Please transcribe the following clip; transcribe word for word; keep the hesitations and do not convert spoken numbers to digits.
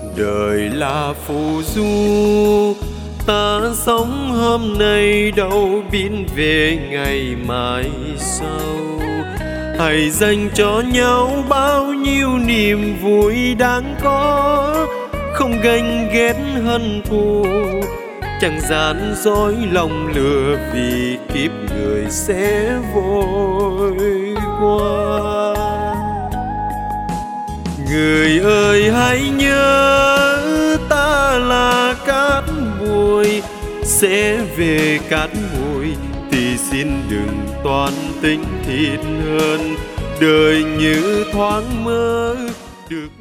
Đời là phù du, ta sống hôm nay đâu biết về ngày mai sau. Hãy dành cho nhau bao nhiêu niềm vui đáng có, không ganh ghét hận thù, chẳng gian dối lòng lừa, vì kiếp người sẽ vội qua. Người ơi hãy nhớ, ta là cát bụi, sẽ về cát bụi, thì xin đừng toan tính thịt hơn. Đời như thoáng mơ được